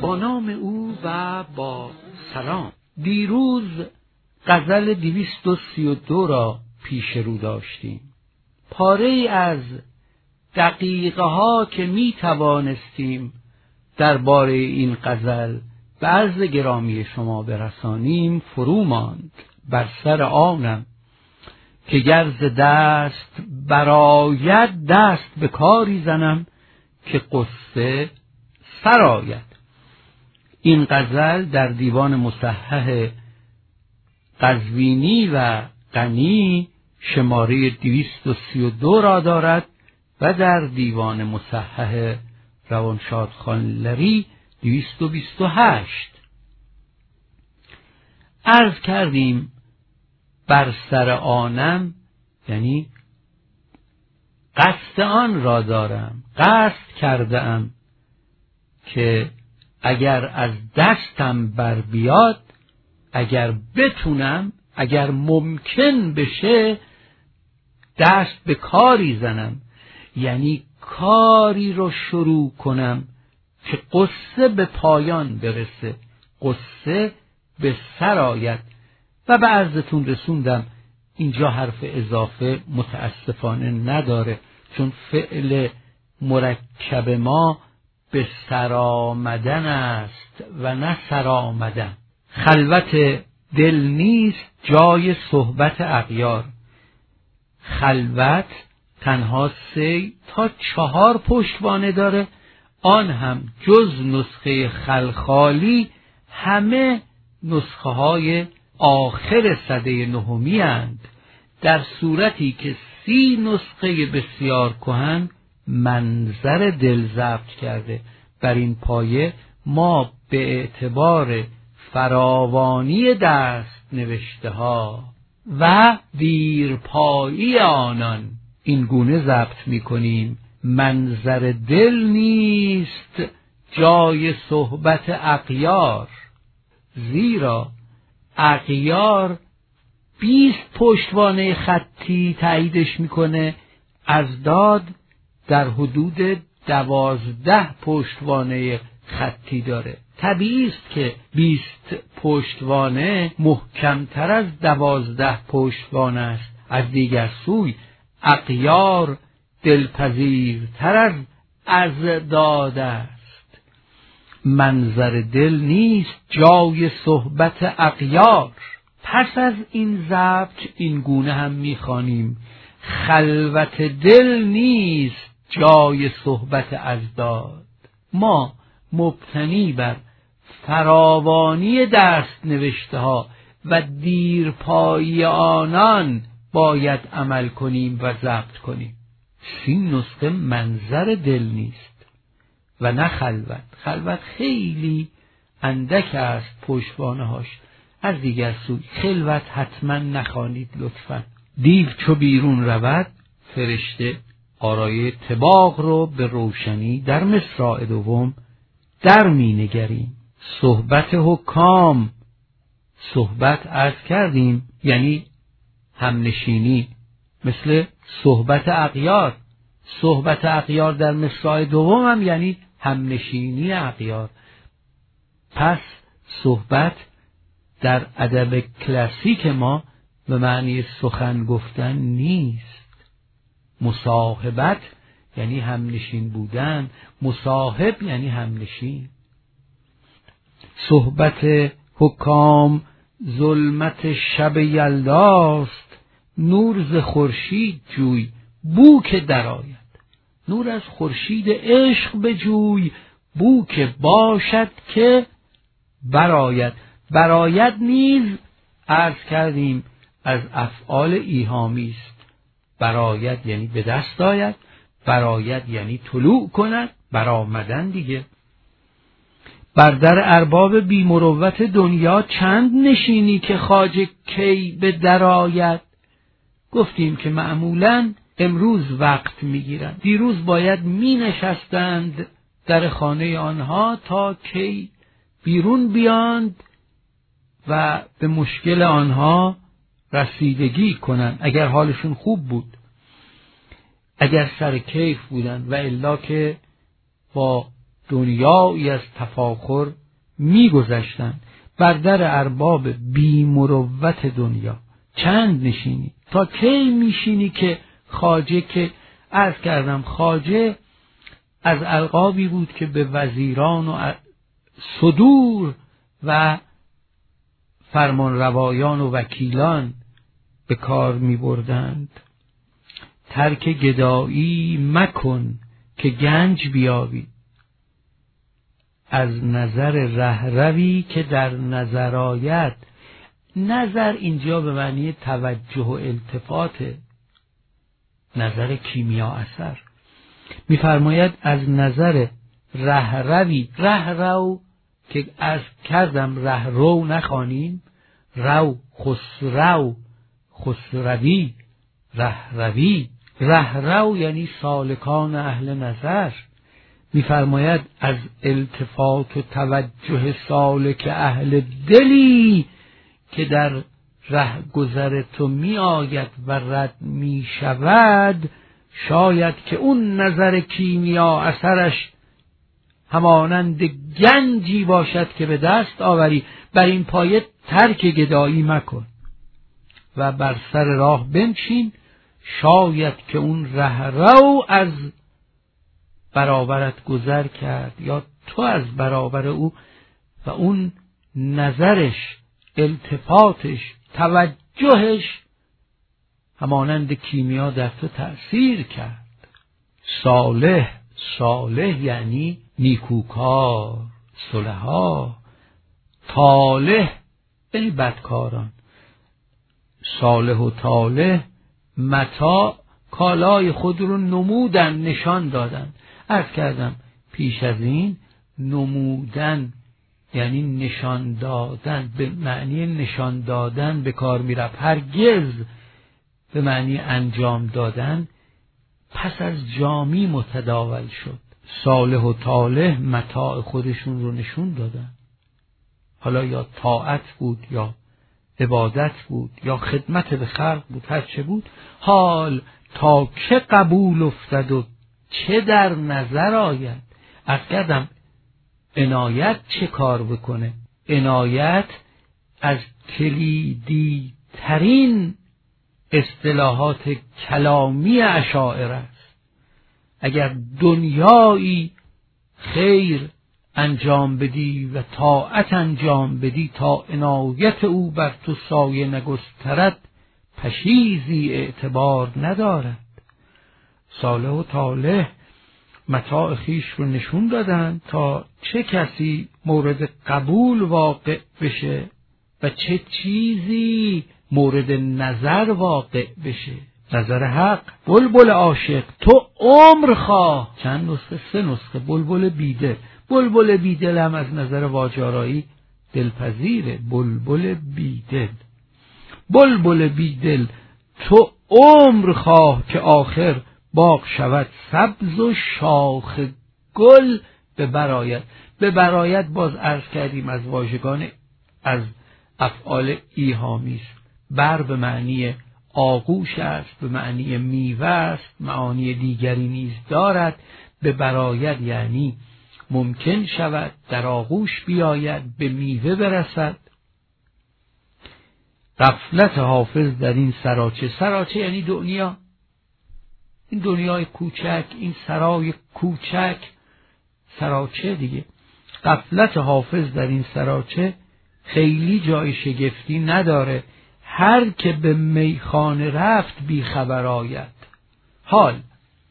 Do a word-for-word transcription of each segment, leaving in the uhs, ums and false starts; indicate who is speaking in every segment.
Speaker 1: با نام او و با سلام. دیروز غزل دویست و سی و دو را پیش رو داشتیم. پاره از دقیقه ها که می توانستیم درباره این غزل به عرض گرامی شما برسانیم فرو ماند. بر سر آنم که گرز دست براید، دست به کاری زنم که قصه سرآید. این غزل در دیوان مصحح قزوینی و غنی شماره دویست و سی و دو را دارد و در دیوان مصحح روانشاد خانلری دویست و بیست و هشت. عرض کردیم بر سر آنم یعنی قصد آن را دارم، قصد کرده ام که اگر از دستم بر بیاد، اگر بتونم، اگر ممکن بشه دست به کاری زنم، یعنی کاری رو شروع کنم که قصه به پایان برسه، قصه به سر آید. و به عرضتون رسوندم اینجا حرف اضافه متاسفانه نداره، چون فعل مرکب ما به سر آمدن است و نه سر آمدن. خلوت دل نیست جای صحبت اغیار. خلوت تنها سه تا چهار پشتوانه داره، آن هم جز نسخه خلخالی همه نسخه های آخر سده نهمی اند، در صورتی که سی نسخه بسیار کهن منظر دل ضبط کرده. بر این پایه ما به اعتبار فراوانی دست نوشته ها و دیرپایی آنان این گونه ضبط می کنیم: منظر دل نیست جای صحبت اغیار، زیرا اغیار بیست پشتوانه خطی تاییدش میکنه، اضداد در حدود دوازده پشتوانه خطی داره. طبیعی است که بیست پشتوانه محکمتر از دوازده پشتوانه است. از دیگر سوی اغیار دلپذیرتر از اضداد است. منظر دل نیست جای صحبت اغیار. پس از این ضبط این گونه هم میخوانیم: خلوت دل نیست جای صحبت اضداد. ما مبتنی بر فراوانی دست نوشته ها و دیرپایی آنان باید عمل کنیم و ضبط کنیم. این نسخه منظر دل نیست و نه خلوت. خلوت خیلی اندک است پشتوانه هاش. از دیگر سوی خلوت حتما نخوانید لطفا. دیو چو بیرون رود، فرشته آرای طباق رو به روشنی در مصرع دوم در می نگریم. صحبت حکام، صحبت عرض کردیم یعنی همنشینی، مثل صحبت اغیار. صحبت اغیار در مصرع دوم هم یعنی همنشینی اغیار. پس صحبت در ادب کلاسیک ما به معنی سخن گفتن نیست. مصاحبت یعنی همنشین بودن، مصاحب یعنی همنشین. صحبت حکام ظلمت شب یلداست، نور ز خورشید جوی بو که درآید. نور از خورشید عشق بجوی، بو که باشد که برآید. برآید نیز عرض کردیم از افعال ایهامی است. برآید یعنی به دست آید، برآید یعنی طلوع کند، برآمدن دیگه. بر در ارباب بی مروت دنیا چند نشینی که خواجه کی به در آید. گفتیم که معمولاً امروز وقت میگیرند، دیروز باید می نشستند در خانه آنها تا کی بیرون بیاند و به مشکل آنها رسیدگی کنند اگر حالشون خوب بود، اگر سر کیف بودند، و الا که با دنیایی از تفاخر میگذشتند بر در ارباب بی مروت دنیا. چند نشینی؟ تا کی میشینی که خواجه، که عرض کردم خواجه از القابی بود که به وزیران و صدور و فرمان روایان و وکیلان به کار می بردند. ترک گدایی مکن که گنج بیابی، از نظر رهروی که در نظر آید. نظر اینجا به معنی توجه و التفات، نظر کیمیا اثر. می‌فرماید از نظر رهروی، رهرو که از کردم رهرو نخوانیم، رو خسرو خسروی رهروی. رهرو یعنی سالکان اهل نظر. می‌فرماید از التفات و توجه سالک اهل دلی که در ره گذر تو می آید و رد می شود، شاید که اون نظر کیمیا اثرش همانند گنجی باشد که به دست آوری. بر این پایه ترک گدایی مکن و بر سر راه بنشین، شاید که اون رهرو از برابرت گذر کرد یا تو از برابر او، و اون نظرش، التفاتش، توجهش همانند کیمیا در تو تأثیر کرد. صالح، صالح یعنی نیکوکار، صلحا. طالح یعنی بدکاران. صالح و طالح متاع کالای خود رو نمودن، نشان دادن. عرض کردم پیش از این نمودن یعنی نشان دادن، به معنی نشان دادن به کار می رفت، هرگز به معنی انجام دادن. پس از جامی متداول شد. صالح و طالح متاع خودشون رو نشون دادن، حالا یا طاعت بود یا عبادت بود یا خدمت به خلق بود، هر چه بود. حال تا که قبول افتد و چه در نظر آید. از کردم عنایت چه کار بکنه؟ عنایت از کلیدی ترین اصطلاحات کلامی اشاعره است. اگر دنیایی خیر انجام بدی و طاعت انجام بدی تا عنایت او بر تو سایه نگسترد، پشیزی اعتبار ندارد. صالح و طالح متاع خیش رو نشون دادن تا چه کسی مورد قبول واقع بشه و چه چیزی مورد نظر واقع بشه. نظر حق. بلبل عاشق تو عمر خواه. چند نسخه؟ سه نسخه. بلبل بیدل. بلبل بیدل هم از نظر واجارایی دلپذیره. بلبل بیدل. بلبل بیدل تو عمر خواه که آخر باغ شود سبز و شاخ گل به برایت. به برایت باز عرض کردیم از واژگان از افعال ایهامی است. بر به معنی آغوش است، به معنی میوه است، معانی دیگری نیز دارد. به برایت یعنی ممکن شود در آغوش بیاید، به میوه برسد. غفلت حافظ در این سراچه. سراچه یعنی دنیا، این دنیای کوچک، این سرای کوچک، سراچه دیگه. غفلت حافظ در این سراچه خیلی جای شگفتی نداره. هر که به میخانه رفت بی خبر آید. حال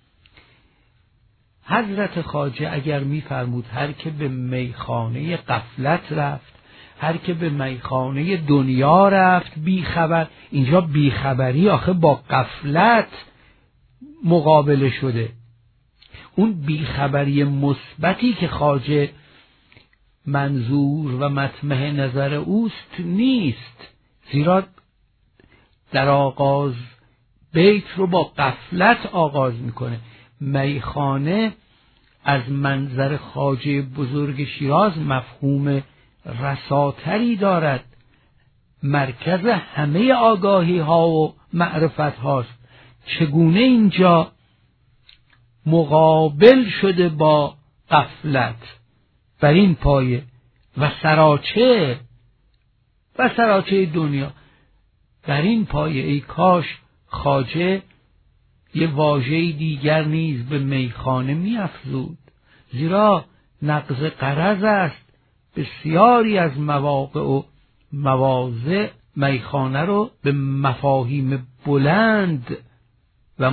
Speaker 1: حضرت خواجه اگر میفرمود هر که به میخانه غفلت رفت، هر که به میخانه دنیا رفت بی خبر، اینجا بی خبری آخه با غفلت مقابله شده. اون بیخبری مثبتی که خواجه منظور و مطمح نظر اوست نیست، زیرا در آغاز بیت رو با غفلت آغاز میکنه. میخانه از منظر خواجه بزرگ شیراز مفهوم رساتری دارد، مرکز همه آگاهی ها و معرفت هاست. چگونه اینجا مقابل شده با غفلت بر این پایه و سراچه و سراچه دنیا بر این پایه ای کاش خواجه یه واژه دیگر نیز به میخانه می‌افزود، زیرا نقض غرض است بسیاری از مواقع و مواضع میخانه رو به مفاهیم بلند و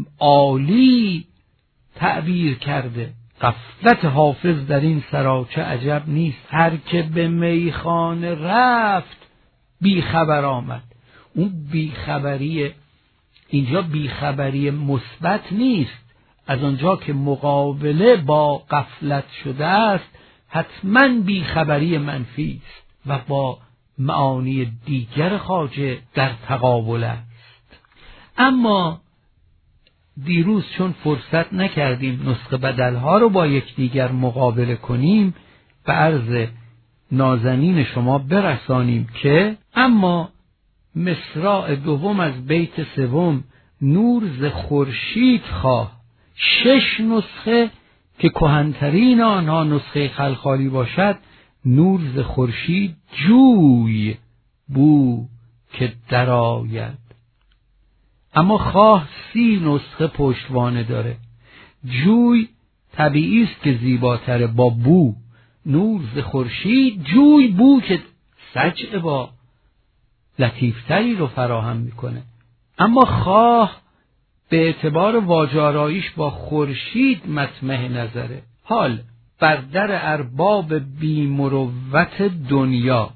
Speaker 1: عالی تعبیر کرده. غفلت حافظ در این سراچه عجب نیست، هر که به میخانه رفت بیخبر آمد. اون بیخبری اینجا بیخبری مثبت نیست، از آنجا که مقابله با غفلت شده است حتما بیخبری منفی است و با معانی دیگر خواجه در تقابل است. اما دیروز چون فرصت نکردیم نسخه بدلها رو با یکدیگر مقابله کنیم، به عرض نازنین شما برسانیم که اما مصرع دوم از بیت سوم نور ز خورشید خواه، شش نسخه که کهن‌ترین آنها نسخه خلخالی باشد، نور ز خورشید جوی بو که درآید. اما خواه سی نسخه پشتوانه داره. جوی طبیعی است که زیباتره با بو. نور ز خورشید جوی بو که سجع با لطیفتری رو فراهم میکنه. اما خواه به اعتبار واجاراییش با خورشید مطمح نظره. حال بر در ارباب بی مروت دنیا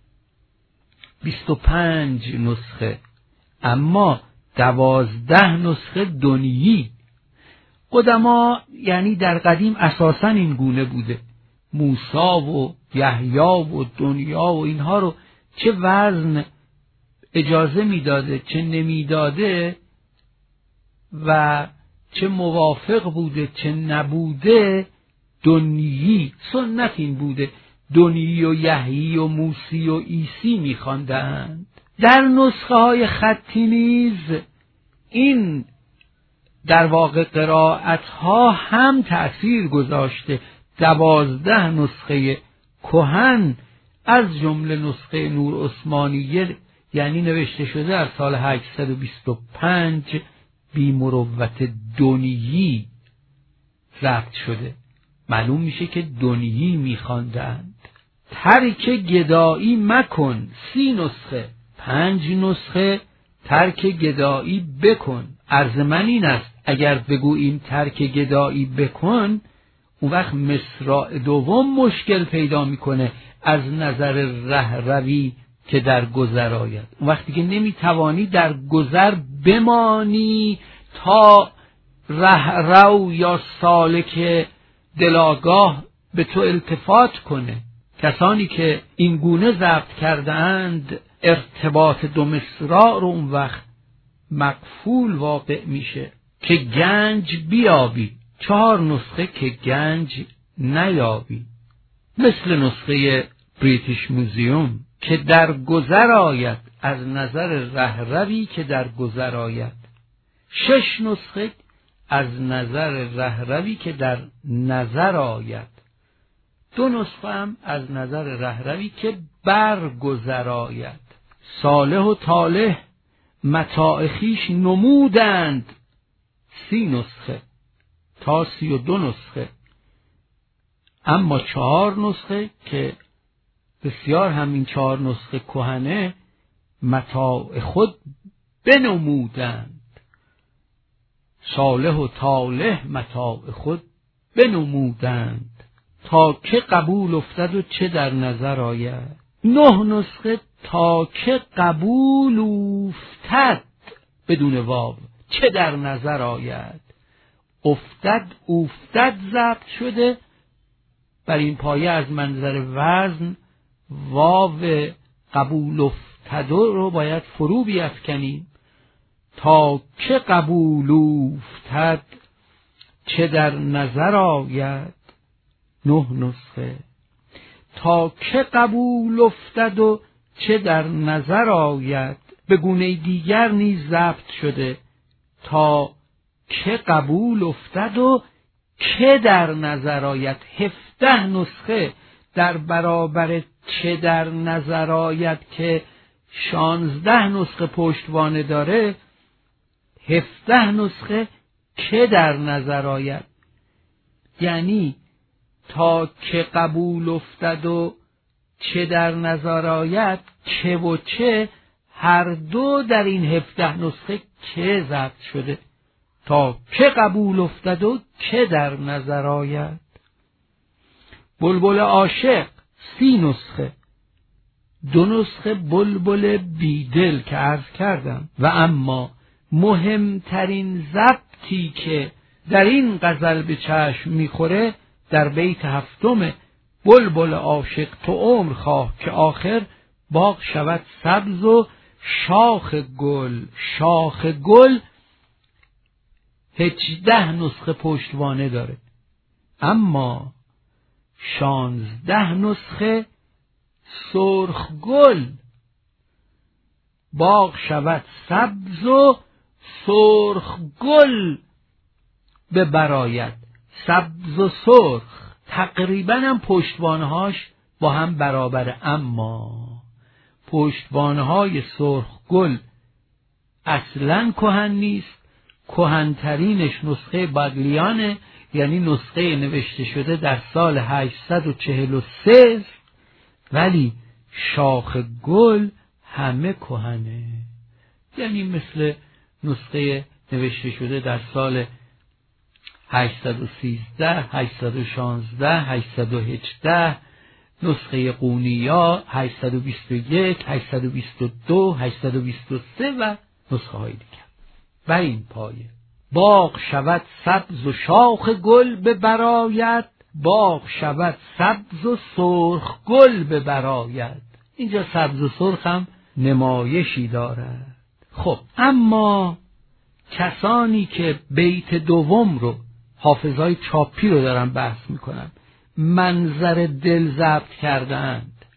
Speaker 1: بیست و پنج نسخه، اما دوازده نسخه دنیی. قدما یعنی در قدیم اساساً این گونه بوده. موسی و یحیی و دنیا و اینها رو چه وزن اجازه میداده چه نمیداده و چه موافق بوده چه نبوده، دنیی سنت این بوده. دنیی و یحیی و موسی و عیسی میخواندند. در نسخه های خطی نیز این در واقع قرائت ها هم تأثیر گذاشته. دوازده نسخه کهن از جمله نسخه نور عثمانیه، یعنی نوشته شده از سال هشتصد و بیست و پنج، بی مروت دنیی ضبط شده. معلوم میشه که دنیی میخواندند. ترک گدایی مکن، سی نسخه. پنج نسخه ترک گدایی بکن. عرض من این است اگر بگوییم ترک گدایی بکن، اون وقت مصرع دوم مشکل پیدا میکنه از نظر رهروی که در گذر آید. اون وقت دیگه نمیتوانی در گذر بمانی تا رهرو یا سالک دلاگاه به تو التفات کنه. کسانی که این گونه ضبط کردند ارتباط دو مصرع رو اون وقت مقفول واقع میشه که گنج بیابی. چهار نسخه که گنج نیابی، مثل نسخه بریتیش موزیوم که در گذر آید، از نظر رهروی که در گذر آید. شش نسخه از نظر رهروی که در نظر آید. دو نسخه هم از نظر رهروی که برگذر آید. صالح و طالح متاع خویش نمودند، سی نسخه تا سی و دو نسخه. اما چهار نسخه که بسیار همین چهار نسخه کهنه متاع خود بنمودند. صالح و طالح متاع خود بنمودند، تا که قبول افتد و چه در نظر آید. نه نسخه تا که قبول افتد بدون واو چه در نظر آید. افتد افتد ضبط شده. بر این پایه از منظر وزن واو قبول افتد رو باید فرو بیفکنیم. تا که قبول افتد چه در نظر آید. نه نسخه تا که قبول افتد و چه در نظر آید. به گونه دیگر نیز ضبط شده تا که قبول افتد و که در نظر آید. هفده نسخه در برابر چه در نظر آید که شانزده نسخه پشتوانه داره، هفده نسخه که در نظر آید. یعنی تا که قبول افتد و چه در نظر آید، که و چه هر دو در این هفده نسخه که ضبط شده. تا که قبول افتد و که در نظر آید. بلبل عاشق سی نسخه، دو نسخه بلبل بیدل که عرض کردم. و اما مهمترین ضبطی که در این غزل به چشم میخوره در بیت هفتم بلبل عاشق تو عمر خواه که آخر باغ شود سبز و شاخ گل. شاخ گل هجده نسخه پشتوانه داره، اما شانزده نسخه سرخ گل. باغ شود سبز و سرخ گل به برایت. سبز و سرخ تقریبا هم پشتوانهاش با هم برابره، اما پشتوانهای سرخ گل اصلا کهن نیست. کهنترینش نسخه بادلیانه، یعنی نسخه نوشته شده در سال هشتصد و چهل و سه، ولی شاخ گل همه کهنه، یعنی مثل نسخه نوشته شده در سال هشتصد و سیزده، هشتصد و شانزده، هشتصد و هجده، نسخه قونیا هشتصد و بیست و یک، هشتصد و بیست و دو، هشتصد و بیست و سه و نسخه های دیگر. بر این پایه باغ شود سبز و شاخ گل به برایت، باغ شود سبز و سرخ گل به برایت. اینجا سبز و سرخ هم نمایشی دارد. خب اما کسانی که بیت دوم رو، حافظای چاپی رو دارن بحث میکنن، منظر دل ضبط کردند.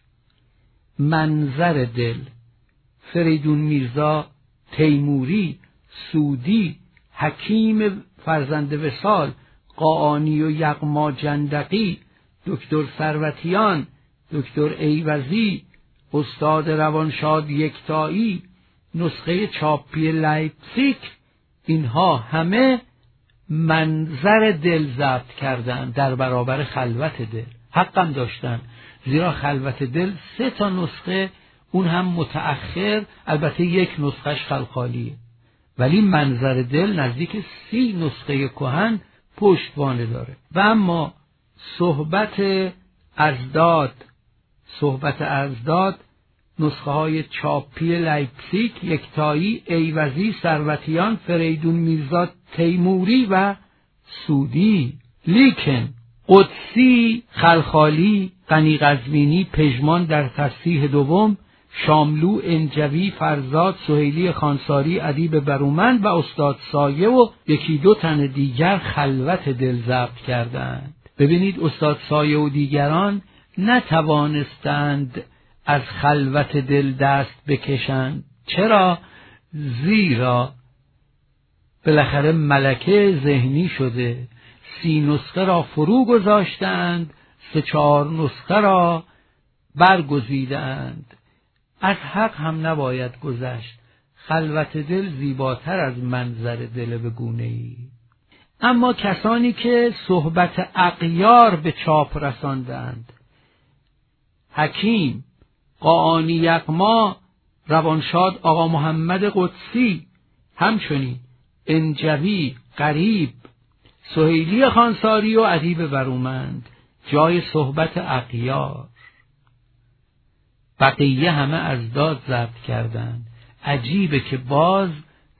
Speaker 1: منظر دل فریدون میرزا، تیموری، سودی، حکیم فرزند وصال، قاآنی و یغما جندقی، دکتر ثروتیان، دکتر ایوزی، استاد روانشاد یکتایی، نسخه چاپی لایپزیگ، اینها همه منظر دل ضبط کردند در برابر خلوت دل. حقم داشتن، زیرا خلوت دل سه تا نسخه، اون هم متأخر، البته یک نسخهش خلخالیه، ولی منظر دل نزدیک سی نسخه کهن پشتوانه داره. و اما صحبت ازداد، صحبت ازداد نسخه های چاپی لایپزیگ، یکتایی، ایوزی، ثروتیان، فریدون میرزا، تیموری و سودی. لیکن قدسی، خلخالی، غنی قزوینی، پژمان در تصحیح دوم، شاملو، انجوی، فرزاد، سهیلی خانساری، ادیب برومند و استاد سایه و یکی دو تن دیگر خلوت دل ضبط کردند. ببینید استاد سایه و دیگران نتوانستند از خلوت دل دست بکشند. چرا؟ زیرا بالاخره ملکه ذهنی شده، سی نسخه را فرو گذاشتند، سه چهار نسخه را برگزیدند. از حق هم نباید گذشت. خلوت دل زیباتر از منظر دل به گونه‌ای. اما کسانی که صحبت اغیار به چاپ رساندند، حکیم، قاآنی یغما، روانشاد آقا محمد قدسی، همچنین انجوی، غریب، سهیلی خانساری و ادیب برومند، جای صحبت اغیار. بقیه همه ازداد ضبط کردند. عجیبه که باز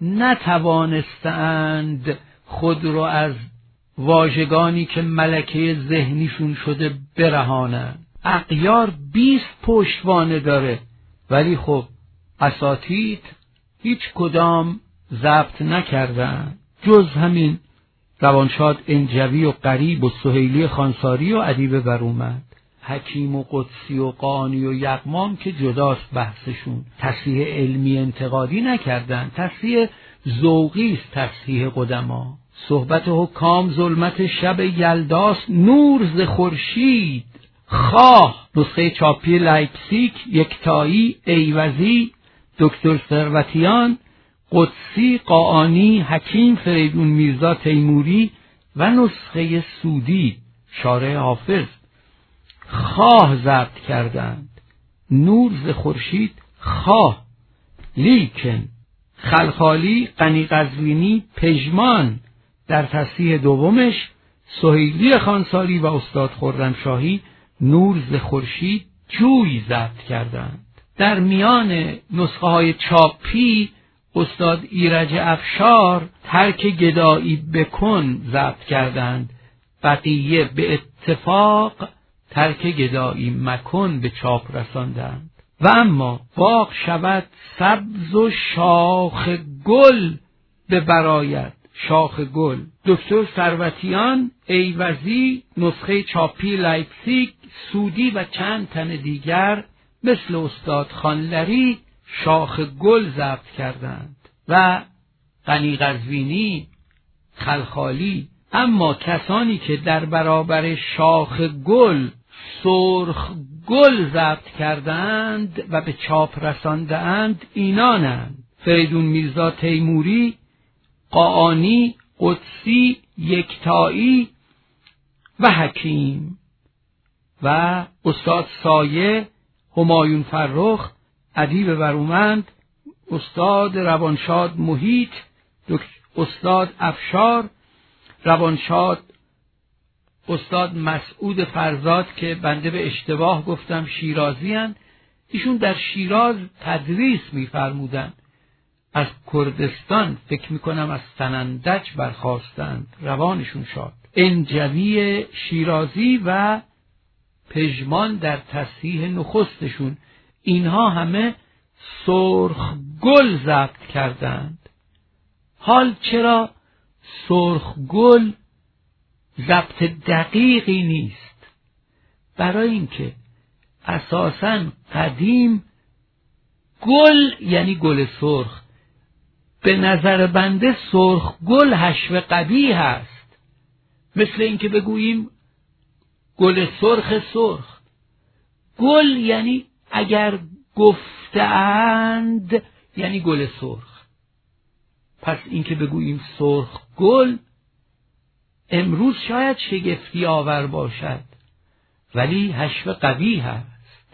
Speaker 1: نتوانستند خود رو از واژگانی که ملکه ذهنیشون شده برهانند. اغیار بیست پشتوانه داره، ولی خب اساتید هیچ کدام ضبط نکردن جز همین روانشاد، انجوی و غریب و سهیلی خانساری و ادیب برومند. حکیم و قدسی و قاآنی و یغمام که جداست بحثشون، تصحیح علمی انتقادی نکردن، تصحیح ذوقی است تصحیح قدما. صحبت حکام ظلمت شب یلداست، نور ز خورشید خواه. نسخه چاپی لایپزیگ، یکتایی، ایوزی، دکتر ثروتیان، قدسی، قاآنی، حکیم فریدون میرزا تیموری و نسخه سودی شارع حافظ خواه ضبط کردند. نور ز خورشید خواه. لیکن خلخالی، غنی قزوینی، پژمان در تصحیح دومش، سهیلی خانساری و استاد خرمشاهی نور ز خورشید جوی ضبط کردند. در میان نسخه های چاپی استاد ایرج افشار ترک گدایی بکن ضبط کردند، بقیه به اتفاق ترک گدایی مکن به چاپ رساندند. و اما باغ شود سبز و شاخ گل به برایت، شاخ گل، دکتر ثروتیان، ایوزی، نسخه چاپی لایپزیگ، سودی و چند تن دیگر مثل استاد خانلری شاخ گل ضبط کردند و غنی قزوینی، خلخالی. اما کسانی که در برابر شاخ گل سرخ گل ضبط کردند و به چاپ رساندند اینانند: فریدون میرزا تیموری، قاآنی، قدسی، یکتایی و حکیم و استاد سایه، همایون فرخ، ادیب برومند، استاد روانشاد محیط، استاد افشار، روانشاد استاد مسعود فرزاد که بنده به اشتباه گفتم شیرازی هن. ایشون در شیراز تدریس می‌فرمودند. از کردستان فکر میکنم از سنندج برخاستند، روانشون شاد. انجوی شیرازی و پژمان در تصحیح نخستشون، اینها همه سرخ گل ضبط کردند. حال چرا سرخ گل ضبط دقیقی نیست؟ برای اینکه اساساً قدیم گل یعنی گل سرخ، به نظر بنده سرخ گل حشو قبیح است. مثل اینکه بگوییم گل سرخ سرخ. گل یعنی اگر گفتند یعنی گل سرخ. پس اینکه بگوییم سرخ گل امروز شاید شگفتی آور باشد، ولی حشو قبیح است.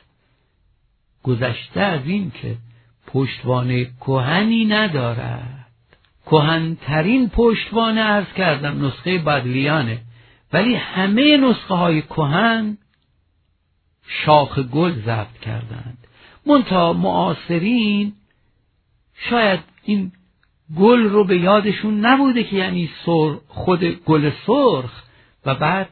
Speaker 1: گذشته از این که پشتوانه کهنی ندارد. کهنترین پشتوانه عرض کردم نسخه بدلیانه، ولی همه نسخه های کهن شاخ گل ضبط کردند. منتها معاصرین شاید این گل رو به یادشون نبوده که یعنی سرخ، خود گل سرخ، و بعد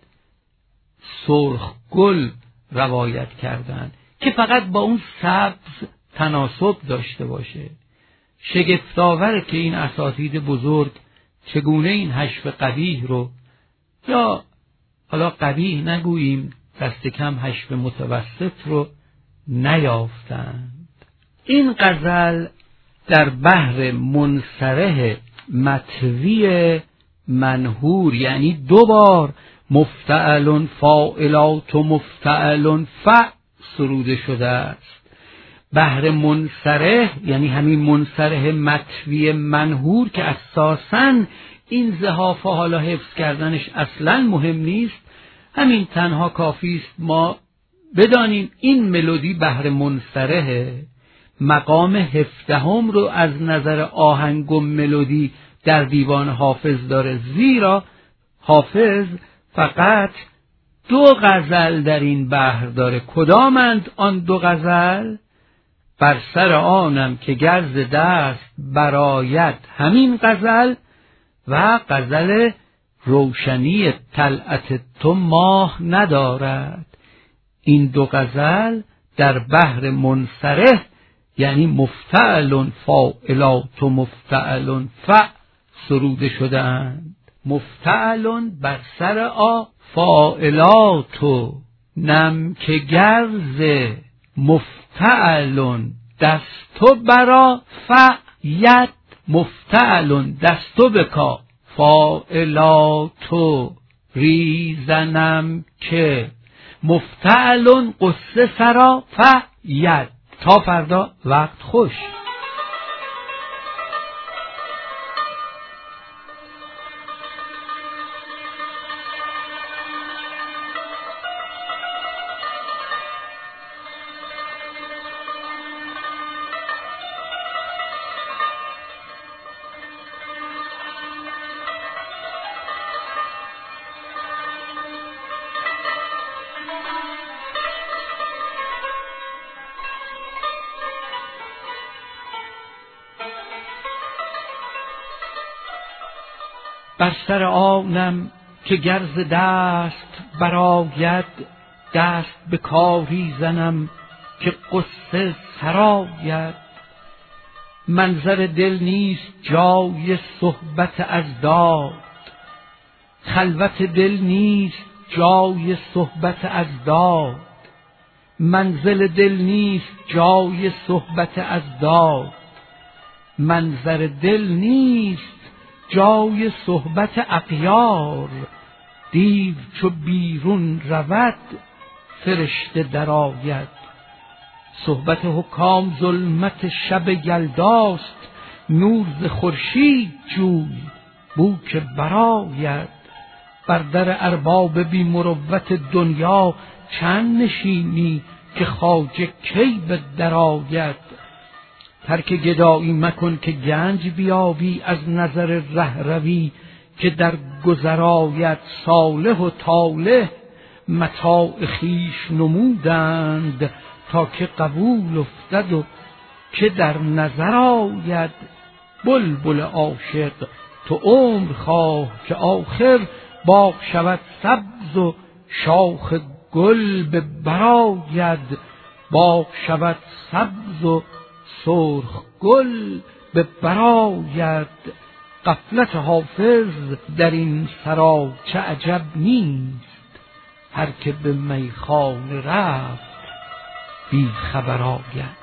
Speaker 1: سرخ گل روایت کردند که فقط با اون سبز تناسب داشته باشه. شگفت‌آوره که این اساتید بزرگ چگونه این حشو قبیح رو، یا حالا قبیح نگوییم، دست کم حشو متوسط رو نیافتند. این غزل در بحر منصرح مطوی منهور، یعنی دو بار مفتعلن فاعلات و مفتعلن فع سروده شده است. بحر منصرح یعنی همین منصرح مطوی منهور که اساساً این زحافه حالا حفظ کردنش اصلاً مهم نیست، همین تنها کافی است ما بدانیم این ملودی بحر منصرحه. مقام هفدهم رو از نظر آهنگ و ملودی در دیوان حافظ داره، زیرا حافظ فقط دو غزل در این بحر داره. کدامند آن دو غزل؟ بر سر آنم که گرز دست برایت همین غزل، و غزل روشنی طلعت تو ماه ندارد. این دو غزل در بحر منصرح یعنی مفتعلن فاعلات و مفتعلن فع سروده شده اند. مفتعلن بر سر آ، فاعلات و نم که گرز، مفتعلن دستو برا فع ید، مفتعلن دستو بکا فاعلاتو ریزنم که مفتعلون قصه سرا فید. تا فردا وقت خوش. بر سر آنم که گرز دست براید، دست به کاری زنم که قصه سراید. منظر دل نیست جای صحبت اضداد، خلوت دل نیست جای صحبت اضداد. منزل دل نیست جای صحبت اضداد، منظر دل نیست جای صحبت اغیار. دیو چو بیرون رود فرشته درآید. صحبت حکام ظلمت شب یلداست، نور ز خورشید جوی بو که برآید. بر در ارباب بی مروت دنیا چند نشینی که خواجه کی به درآید. ترک گدایی مکن که گنج بیابی از نظر رهروی که در گذر آید. صالح و طالح متاع خویش نمودند تا که قبول افتد و که در نظر آید. بلبل عاشق تو عمر خواه که آخر باغ شود سبز و شاخ گل به بر آید. باغ شود سبز و سرخ گل به بر آید. غفلت حافظ در این سرا چه عجب نیست، هر که به میخانه رفت بی خبر آید.